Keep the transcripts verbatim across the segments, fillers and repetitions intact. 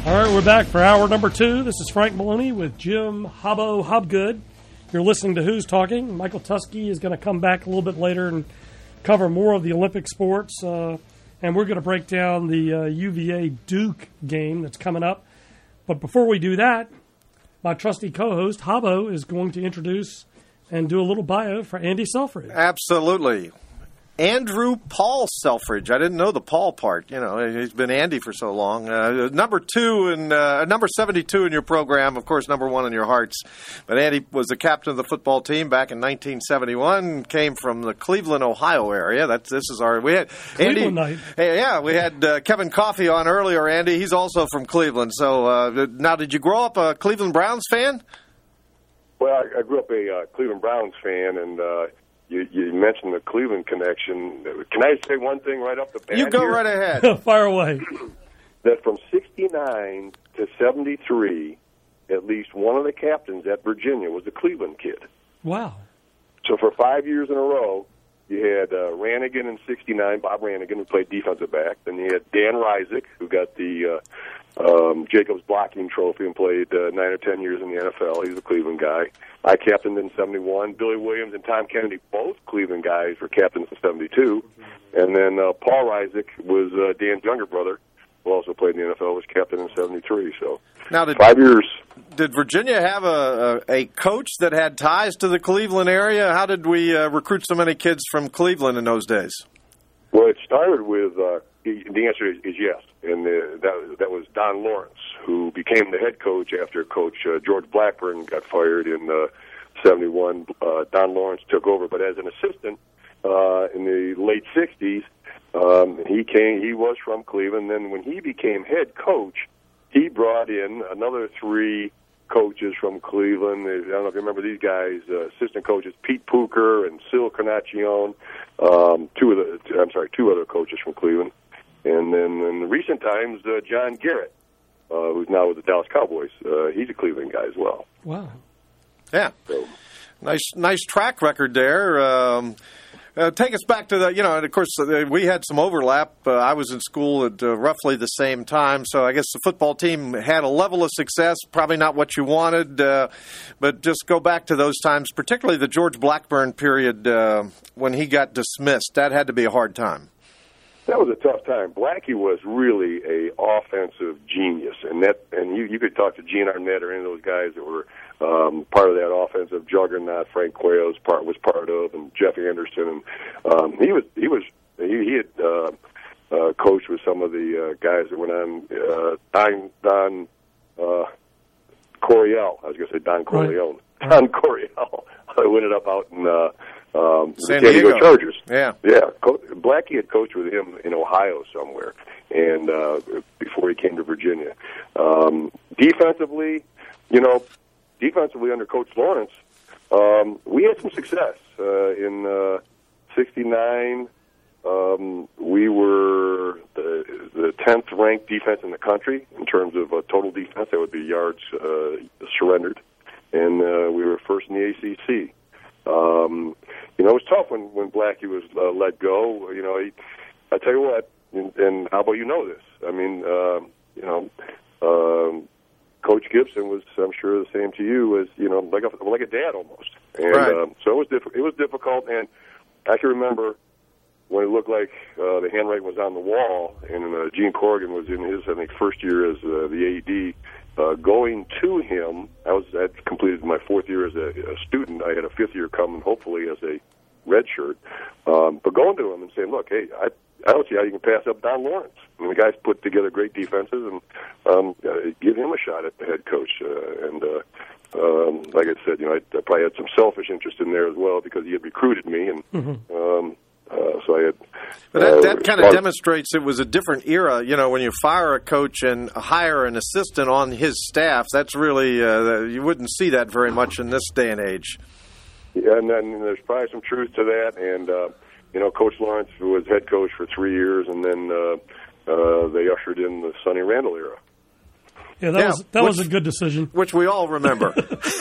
All right, we're back for hour number two. This is Frank Maloney with Jim Hobbo Hobgood. You're listening to Who's Talking. Michael Tusky is going to come back a little bit later and cover more of the Olympic sports. Uh, and we're going to break down the uh, U V A Duke game that's coming up. But before we do that, my trusty co-host, Hobbo, is going to introduce and do a little bio for Andy Selfridge. Absolutely. Andrew Paul Selfridge. I didn't know the Paul part. You know, he's been Andy for so long. Uh, number two and uh, number seventy-two in your program, of course, number one in your hearts. But Andy was the captain of the football team back in nineteen seventy-one. Came from the Cleveland, Ohio area. That's this is our we had Andy. Night. Hey, yeah, we had uh, Kevin Coffey on earlier. Andy, he's also from Cleveland. So uh, now, did you grow up a Cleveland Browns fan? Well, I, I grew up a uh, Cleveland Browns fan, and uh, you, you mentioned the Cleveland connection. Can I say one thing right off the bat? You go here? right ahead. Fire away. That from sixty-nine to seventy-three, at least one of the captains at Virginia was a Cleveland kid. Wow. So for five years in a row, you had uh, Rannigan in sixty-nine, Bob Rannigan, who played defensive back. Then you had Dan Reisig, who got the uh, um, Jacobs blocking trophy and played uh, nine or ten years in the N F L. He's a Cleveland guy. I captained in seventy-one. Billy Williams and Tom Kennedy, both Cleveland guys, were captains in seventy-two. And then uh, Paul Reisig was uh, Dan's younger brother, who also played in the N F L, was captain in seventy-three. So now did, five years. Did Virginia have a, a, a coach that had ties to the Cleveland area? How did we uh, recruit so many kids from Cleveland in those days? Well, it started with, uh, the answer is, is yes, and uh, that, that was Don Lawrence, who became the head coach after Coach uh, George Blackburn got fired in uh, seventy-one. Uh, Don Lawrence took over, but as an assistant uh, in the late sixties, um, he came. He was from Cleveland. Then when he became head coach, he brought in another three coaches from Cleveland. I don't know if you remember these guys, uh, assistant coaches Pete Pooker and Sil Carnaccione, um, two of the, I'm sorry, two other coaches from Cleveland. And then in the recent times, uh, John Garrett, uh, who's now with the Dallas Cowboys. Uh, he's a Cleveland guy as well. Wow. Yeah. So, nice, nice track record there. Um, Uh, take us back to the, you know, and of course, uh, we had some overlap. Uh, I was in school at uh, roughly the same time, so I guess the football team had a level of success, probably not what you wanted, uh, but just go back to those times, particularly the George Blackburn period uh, when he got dismissed. That had to be a hard time. That was a tough time. Blackie was really a offensive genius, and that, and you, you could talk to Gene Arnett or any of those guys that were um, part of that offensive juggernaut. Frank Cuello's part was part of, and Jeff Anderson, and um, he was he was he, he had uh, uh, coached with some of the uh, guys that went on. Uh, Don Don uh, Coryell, I was going to say Don Corleone, Right. Don Coryell, who ended up out in. Uh, Um, San the San Diego Chargers. Yeah. Yeah. Co- Blackie had coached with him in Ohio somewhere, and uh, before he came to Virginia. Um, defensively, you know, defensively under Coach Lawrence, um, we had some success. Uh, in uh, sixty-nine, um, we were the, the tenth ranked defense in the country in terms of uh, total defense. That would be yards uh, surrendered. And uh, we were first in the A C C. Um, you know, it was tough when, when Blackie was uh, let go. You know, he, I tell you what, and, and how about you know this? I mean, uh, you know, um, Coach Gibson was, I'm sure, the same to you as, you know, like a, like a dad almost. And right. um, so it was, diff- it was difficult. And I can remember when it looked like uh, the handwriting was on the wall, and uh, Gene Corrigan was in his, I think, first year as uh, the A E D. Uh, going to him, I was I completed my fourth year as a, a student. I had a fifth year coming, hopefully, as a red shirt. Um, but going to him and saying, look, hey, I, I don't see how you can pass up Don Lawrence. I mean, the guy's put together great defenses, and um, uh, give him a shot at the head coach. Uh, and uh, um, like I said, you know, I, I probably had some selfish interest in there as well because he had recruited me, and mm-hmm. um, uh, so I had. But that, uh, that kind of demonstrates it was a different era. You know, when you fire a coach and hire an assistant on his staff, that's really, uh, you wouldn't see that very much in this day and age. Yeah, and then there's probably some truth to that. And, uh, you know, Coach Lawrence was head coach for three years, and then uh, uh, they ushered in the Sonny Randall era. Yeah, that, yeah, was, that which, was a good decision. Which we all remember.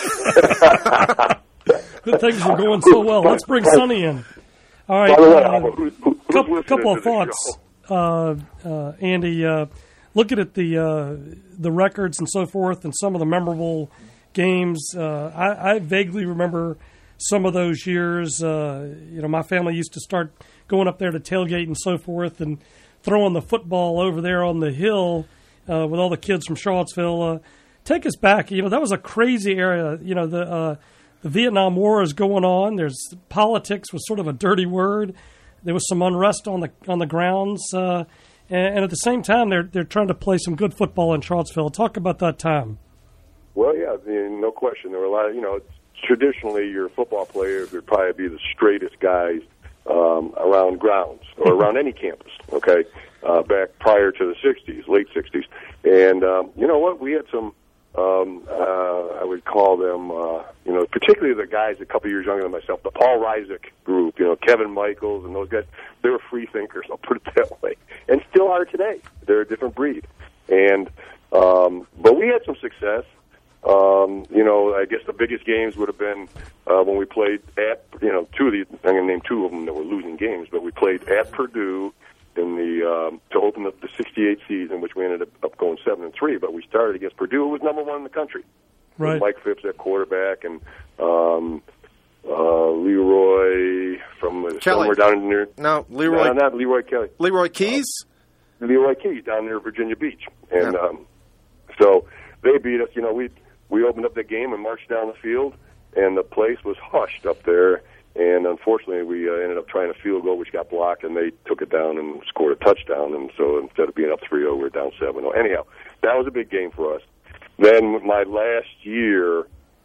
Good things were going so well. Let's bring Sonny in. All right, By the way, uh, who, who, couple, who's couple listening of to the thoughts, uh, uh, Andy. Uh, looking at the uh, the records and so forth and some of the memorable games, uh, I, I vaguely remember some of those years. Uh, you know, my family used to start going up there to tailgate and so forth and throwing the football over there on the hill uh, with all the kids from Charlottesville. Uh, take us back. You know, that was a crazy area. You know, the uh, the Vietnam War is going on. There's politics was sort of a dirty word. There was some unrest on the on the grounds, uh, and, and at the same time, they're they're trying to play some good football in Charlottesville. Talk about that time. Well, yeah, I mean, no question. There were a lot of, you know, traditionally your football players would probably be the straightest guys um, around grounds or around any campus. Okay, uh, back prior to the sixties, late sixties, and um, you know what? We had some. Um, uh, I would call them, uh, you know, particularly the guys a couple years younger than myself, the Paul Reisig group, you know, Kevin Michaels and those guys. They were free thinkers, I'll put it that way, and still are today. They're a different breed, and um, but we had some success. Um, you know, I guess the biggest games would have been uh, when we played at, you know, two of the, I'm going to name two of them that were losing games, but we played at Purdue in the um, to open up the sixty-eight season, which we ended up going seven and three. But we started against Purdue, who was number one in the country. Right. With Mike Phipps at quarterback and um, uh, Leroy from uh, somewhere down near. No, Leroy. No, not Leroy Kelly. Leroy Keys. Uh, Leroy Keys down near Virginia Beach, and yeah. um, so they beat us. You know, we we opened up the game and marched down the field, and the place was hushed up there. And unfortunately, we uh, ended up trying a field goal, which got blocked, and they took it down and scored a touchdown. And so instead of being up three oh, we were down seven oh. Anyhow, that was a big game for us. Then my last year,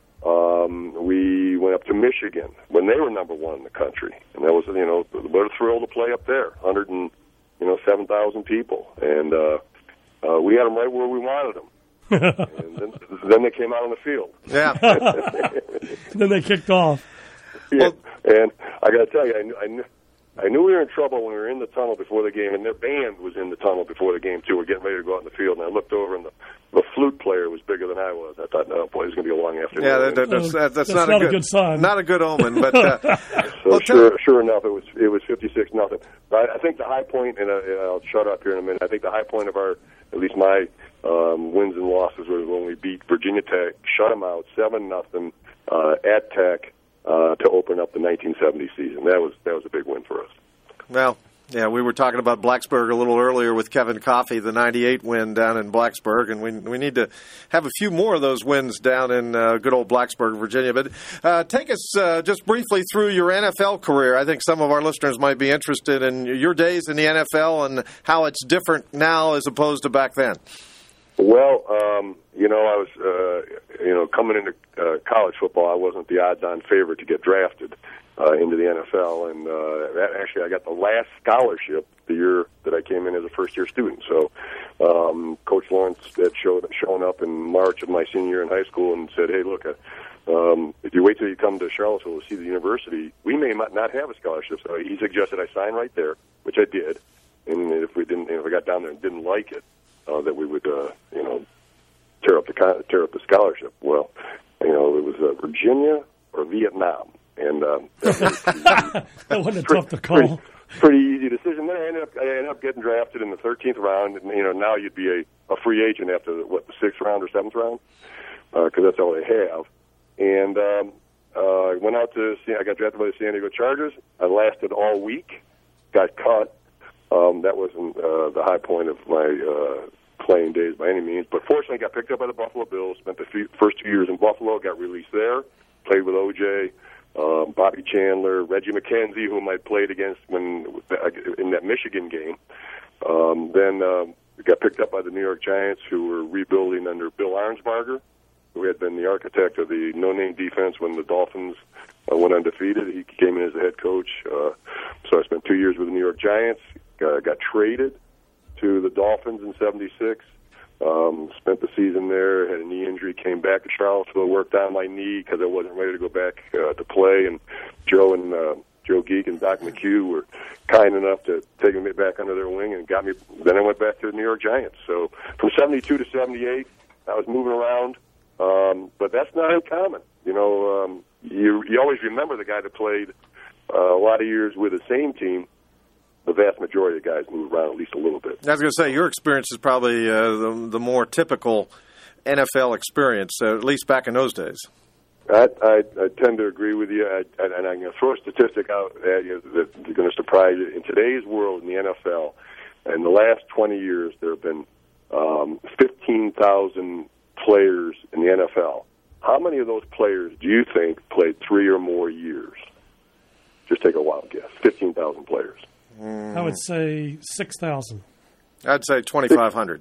um, we went up to Michigan when they were number one in the country. And that was, you know, what a thrill to play up there, one hundred and, you know, seven thousand people. And uh, uh, we had them right where we wanted them. And then, then they came out on the field. Yeah. Then they kicked off. Yeah, and I got to tell you, I knew, I knew I knew we were in trouble when we were in the tunnel before the game, and their band was in the tunnel before the game too. We're getting ready to go out in the field, and I looked over, and the, the flute player was bigger than I was. I thought, no, boy, it's going to be a long afternoon. Yeah, that, that, that's, that, that's, that's not, not a, good, a good sign. Not a good omen. But uh, so well, sure, sure enough, it was it was fifty-six nothing. I, I think the high point, and, uh, and I'll shut up here in a minute. I think the high point of our, at least my um, wins and losses was when we beat Virginia Tech, shut them out seven nothing uh, at Tech. Uh, to open up the nineteen seventy season. That was that was a big win for us. Well, yeah, we were talking about Blacksburg a little earlier with Kevin Coffey, the ninety-eight win down in Blacksburg, and we we need to have a few more of those wins down in uh, good old Blacksburg, Virginia. But uh, take us uh, just briefly through your N F L career. I think some of our listeners might be interested in your days in the N F L and how it's different now as opposed to back then. Well, um, you know, I was, uh, you know, coming into uh, college football, I wasn't the odds-on favorite to get drafted uh, into the N F L, and uh, that, actually I got the last scholarship the year that I came in as a first-year student. So um, Coach Lawrence had showed, shown up in March of my senior year in high school and said, hey, look, uh, um, if you wait till you come to Charlottesville to see the university, we may not have a scholarship. So he suggested I sign right there, which I did, and if we didn't, if I got down there and didn't like it, Uh, that we would, uh, you know, tear up the tear up the scholarship. Well, you know, it was uh, Virginia or Vietnam, and um, that, was, that wasn't a tough to call. Pretty, pretty easy decision. Then I ended up, I ended up getting drafted in the thirteenth round, and you know, now you'd be a, a free agent after the, what the sixth round or seventh round, because uh, that's all they have. And um, uh, I went out to, I got drafted by the San Diego Chargers. I lasted all week, got cut. Um, that wasn't uh, the high point of my uh, playing days by any means. But fortunately, I got picked up by the Buffalo Bills, spent the f- first two years in Buffalo, got released there, played with O J, um, Bobby Chandler, Reggie McKenzie, whom I played against when in that Michigan game. Um, then uh, got picked up by the New York Giants, who were rebuilding under Bill Arnsparger, who had been the architect of the no-name defense when the Dolphins uh, went undefeated. He came in as the head coach. Uh, so I spent two years with the New York Giants. Uh, got traded to the Dolphins in seventy-six, um, spent the season there, had a knee injury, came back to Charlottesville, worked on my knee because I wasn't ready to go back uh, to play, and Joe and uh, Joe Geek and Doc McHugh were kind enough to take me back under their wing and got me. Then I went back to the New York Giants. So from seventy-two to seventy-eight, I was moving around, um, but that's not uncommon. You know, um, you, you always remember the guy that played uh, a lot of years with the same team. the vast majority of guys move around at least a little bit. I was going to say, your experience is probably uh, the, the more typical N F L experience, uh, at least back in those days. I, I, I tend to agree with you, I, and I'm going to throw a statistic out at you that's going to surprise you. In today's world, in the N F L, in the last twenty years, there have been um, fifteen thousand players in the N F L. How many of those players do you think played three or more years? Just take a wild guess. fifteen thousand players. I would say six thousand. I'd say twenty-five hundred.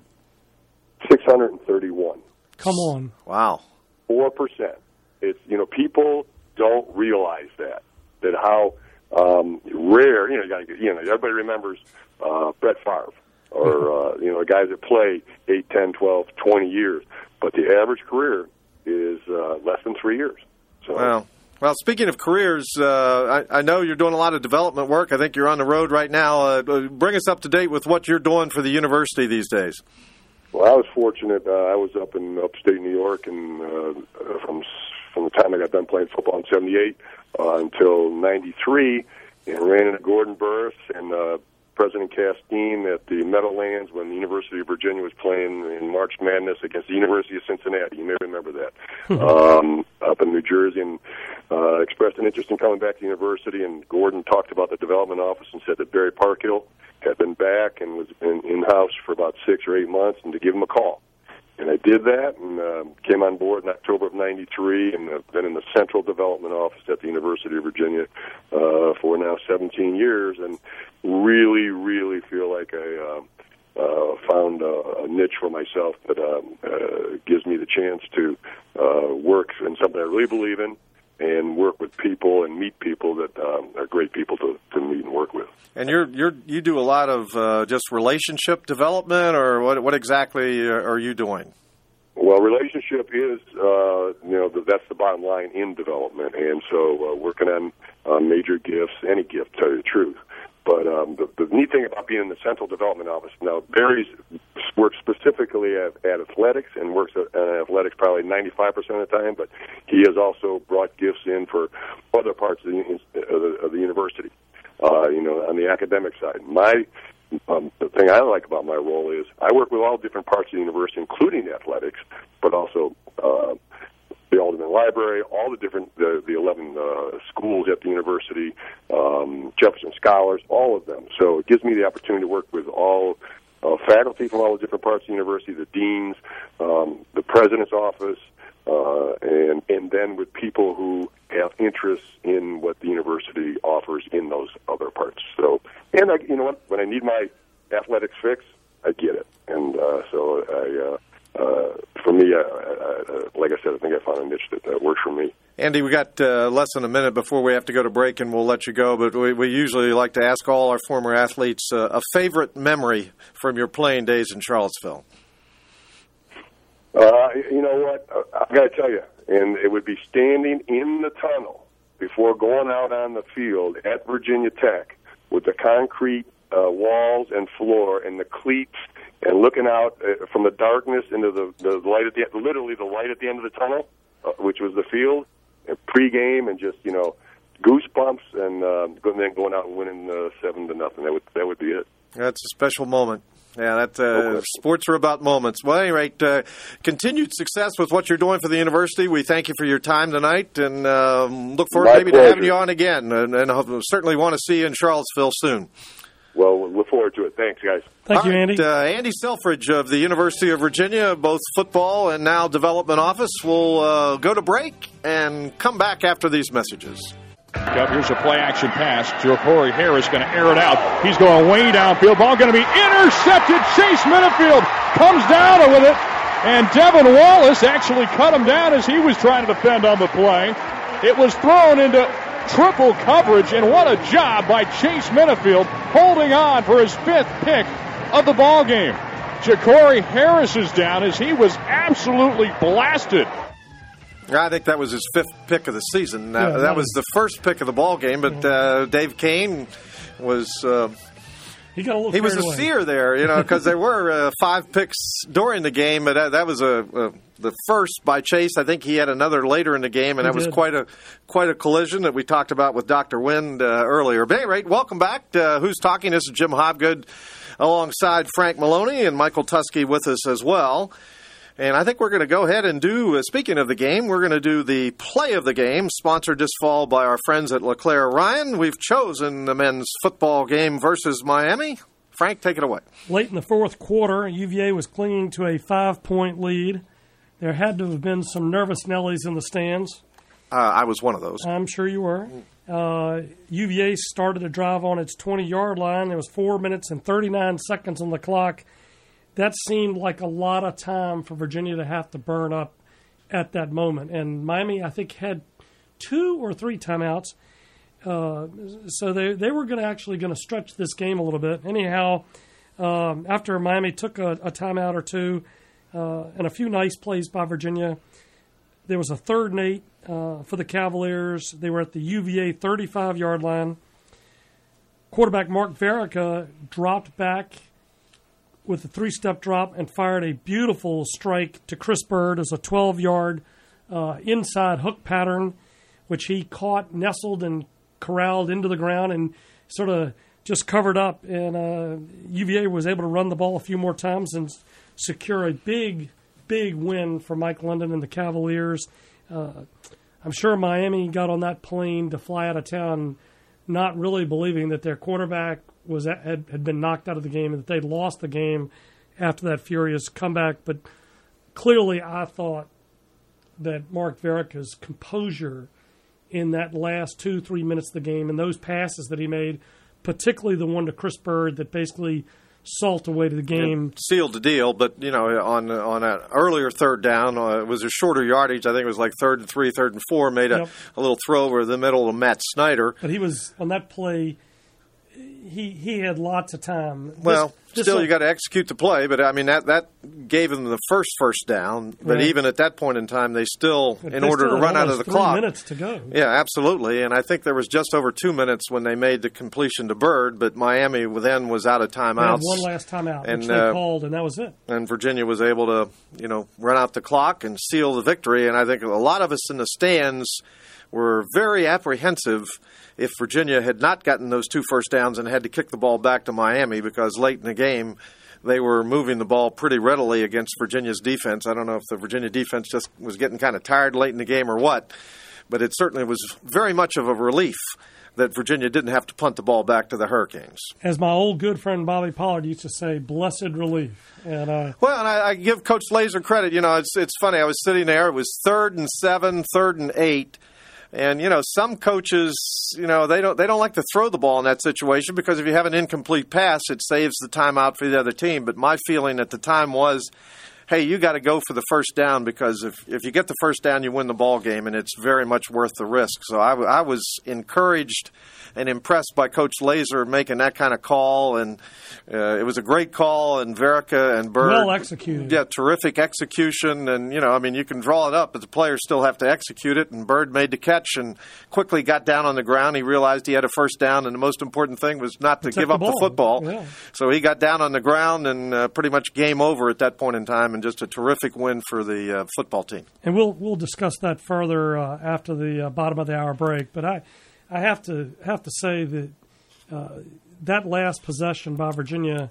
six hundred thirty-one. Come on. Wow. four percent. It's, you know, people don't realize that, that how um, rare, you know, you, gotta, you know, everybody remembers uh, Brett Favre or, uh, you know, guys that play eight, ten, twelve, twenty years. But the average career is uh, less than three years. So, Well, well, speaking of careers, uh, I, I know you're doing a lot of development work. I think you're on the road right now. Uh, bring us up to date with what you're doing for the university these days. Well, I was fortunate. Uh, I was up in upstate New York, and uh, from from the time I got done playing football in seventy-eight uh, until ninety-three, and ran into Gordon Burris and uh, President Castine at the Meadowlands when the University of Virginia was playing in March Madness against the University of Cincinnati. You may remember that. um, up in New Jersey, and uh, expressed an interest in coming back to the university, and Gordon talked about the development office and said that Barry Parkhill had been back and was in, in-house for about six or eight months, and to give him a call. And I did that, and uh, came on board in October of ninety-three, and uh, been in the Central Development Office at the University of Virginia uh, for now seventeen years, and really, really feel like I uh, uh, found a, a niche for myself that um, uh, gives me the chance to uh, work in something I really believe in, and work with people and meet people that um, are great people to, to meet and work with. And you're you're you do a lot of uh, just relationship development, or what? What exactly are you doing? Well, relationship is uh, you know the, that's the bottom line in development, and so uh, working on uh, major gifts, any gift, to tell you the truth. But um, the, the neat thing about being in the Central Development Office now, Barry's works specifically at, at athletics and works at uh, athletics probably ninety-five percent of the time, but he has also brought gifts in for other parts of the, of the, of the university, uh, you know, on the academic side. My um, the thing I like about my role is I work with all different parts of the university, including athletics, but also uh, the Alderman Library, all the different, the, the eleven uh, schools at the university, um, Jefferson Scholars, all of them. So it gives me the opportunity to work with all uh, faculty from all the different parts of the university, the deans, um, the president's office, uh, and, and then with people who have interests in what the university offers in those other parts. So, and I, you know what, when I need my athletics fix, I get it. And uh, so I... Uh, Uh, for me, uh, uh, like I said, I think I found a niche that uh, works for me. Andy, we got uh, less than a minute before we have to go to break, and we'll let you go. But we, we usually like to ask all our former athletes uh, a favorite memory from your playing days in Charlottesville. Uh, you know what? I've got to tell you, and it would be standing in the tunnel before going out on the field at Virginia Tech with the concrete uh, walls and floor and the cleats, and looking out uh, from the darkness into the, the light at the literally the light at the end of the tunnel, uh, which was the field, and pregame, and just you know goosebumps, and uh, then going out and winning uh, seven to nothing. That would that would be it. That's a special moment. Yeah, that uh, okay. Sports are about moments. Well, at any rate, uh, continued success with what you're doing for the university. We thank you for your time tonight, and um, look forward My maybe pleasure. to having you on again. And, and I certainly want to see you in Charlottesville soon. Well, we'll look forward to it. Thanks, guys. Thank All you, right, Andy. Uh, Andy Selfridge of the University of Virginia, both football and now development office. We'll uh, go to break and come back after these messages. Here's a play-action pass. Ja'Cory Harris going to air it out. He's going way downfield. Ball going to be intercepted. Chase Minifield comes down with it, and Devin Wallace actually cut him down as he was trying to defend on the play. It was thrown into triple coverage, and what a job by Chase Minifield holding on for his fifth pick of the ball game. Ja'Cory Harris is down as he was absolutely blasted. I think that was his fifth pick of the season. Now, Yeah, that was the first pick of the ball game, but uh, Dave Kane was uh, he got a little he was a away. seer there, you know, because there were uh, five picks during the game, but that, that was a, a the first by Chase. I think he had another later in the game, and he that was did. quite a quite a collision that we talked about with Doctor Wind uh, earlier. But at any rate, welcome back to uh, Who's Talking. This is Jim Hobgood alongside Frank Maloney and Michael Tusky with us as well. And I think we're going to go ahead and do, uh, speaking of the game, we're going to do the play of the game, sponsored this fall by our friends at LeClaire Ryan. We've chosen the men's football game versus Miami. Frank, take it away. Late in the fourth quarter, U V A was clinging to a five-point lead. There had to have been some nervous Nellies in the stands. Uh, I was one of those. I'm sure you were. Uh, U V A started a drive on its twenty-yard line. There was four minutes and thirty-nine seconds on the clock. That seemed like a lot of time for Virginia to have to burn up at that moment. And Miami, I think, had two or three timeouts. Uh, so they they were going to actually going to stretch this game a little bit. Anyhow, um, after Miami took a, a timeout or two uh, and a few nice plays by Virginia, there was a third and eight uh, for the Cavaliers. They were at the U V A thirty-five-yard line. Quarterback Mark Verica dropped back with a three-step drop and fired a beautiful strike to Chris Bird as a twelve-yard uh, inside hook pattern, which he caught, nestled, and corralled into the ground and sort of just covered up. And uh, U V A was able to run the ball a few more times and secure a big, big win for Mike London and the Cavaliers. Uh, I'm sure Miami got on that plane to fly out of town not really believing that their quarterback was had, had been knocked out of the game and that they'd lost the game after that furious comeback. But clearly I thought that Mark Verica's composure in that last two, three minutes of the game and those passes that he made, particularly the one to Chris Bird that basically salt away to the game. It sealed the deal, but, you know, on on an earlier third down, uh, it was a shorter yardage. I think it was like third and three, third and four, made a, Yep. a little throw over the middle of Matt Snyder. But he was, on that play, he he had lots of time. Well, This- this still, will- you got to execute the play, but I mean that that gave them the first first down. But Right. even at that point in time, they still, but in they order still to had run out of almost the three clock, minutes to go. yeah, absolutely. And I think there was just over two minutes when they made the completion to Bird, but Miami then was out of They had timeouts, one last timeout, And, which they uh, called, and that was it. and Virginia was able to, you know, run out the clock and seal the victory. And I think a lot of us in the stands were very apprehensive if Virginia had not gotten those two first downs and had to kick the ball back to Miami, because late in the game they were moving the ball pretty readily against Virginia's defense. I don't know if the Virginia defense just was getting kind of tired late in the game or what, but it certainly was very much of a relief that Virginia didn't have to punt the ball back to the Hurricanes. As my old good friend Bobby Pollard used to say, blessed relief. And uh, Well, and I, I give Coach Laser credit. You know, it's it's funny. I was sitting there. It was third and seven, third and eight. And, you know, some coaches, you know, they don't they don't like to throw the ball in that situation because if you have an incomplete pass, it saves the timeout for the other team. But my feeling at the time was, hey, you got to go for the first down, because if, if you get the first down, you win the ball game, and it's very much worth the risk. So I, w- I was encouraged and impressed by Coach Laser making that kind of call, and uh, it was a great call, and Verica and Bird. well executed. Yeah, terrific execution, and, you know, I mean, you can draw it up, but the players still have to execute it, and Bird made the catch and quickly got down on the ground. He realized he had a first down, and the most important thing was not to Protect give the up the ball. football. Yeah. So he got down on the ground and uh, pretty much game over at that point in time, and just a terrific win for the uh, football team. And we'll we'll discuss that further uh, after the uh, bottom of the hour break. But I I have to have to say that uh, that last possession by Virginia,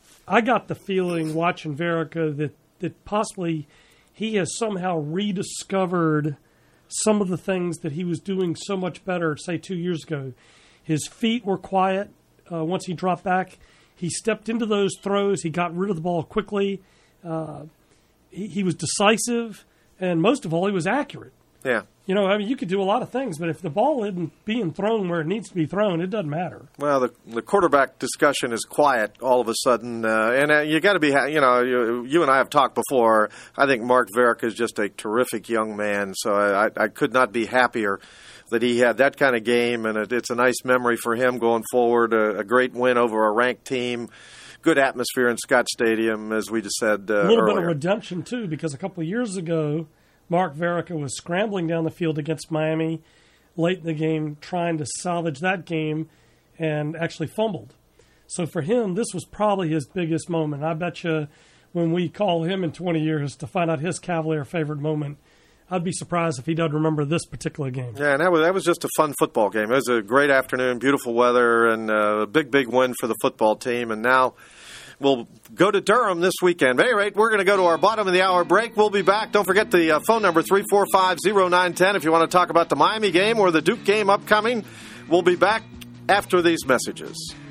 I got the feeling watching Verica that that possibly he has somehow rediscovered some of the things that he was doing so much better, say, two years ago. His feet were quiet uh, once he dropped back. He stepped into those throws. He got rid of the ball quickly. Uh, he, he was decisive, and most of all, he was accurate. Yeah. You know, I mean, you could do a lot of things, but if the ball isn't being thrown where it needs to be thrown, it doesn't matter. Well, the the quarterback discussion is quiet all of a sudden, uh, and uh, you got to be, ha- you know, you, you and I have talked before. I think Mark Verica is just a terrific young man, so I, I could not be happier that he had that kind of game, and it, it's a nice memory for him going forward. A, a great win over a ranked team. Good atmosphere in Scott Stadium, as we just said uh, A little earlier. bit of redemption, too, because a couple of years ago, Mark Verica was scrambling down the field against Miami late in the game, trying to salvage that game, and actually fumbled. So for him, this was probably his biggest moment. I bet you when we call him in twenty years to find out his Cavalier favorite moment, I'd be surprised if he doesn't remember this particular game. Yeah, and that was, that was just a fun football game. It was a great afternoon, beautiful weather, and a big, big win for the football team. And now we'll go to Durham this weekend. At any rate, we're going to go to our bottom of the hour break. We'll be back. Don't forget the uh, phone number, three four five, zero nine one zero, if you want to talk about the Miami game or the Duke game upcoming. We'll be back after these messages.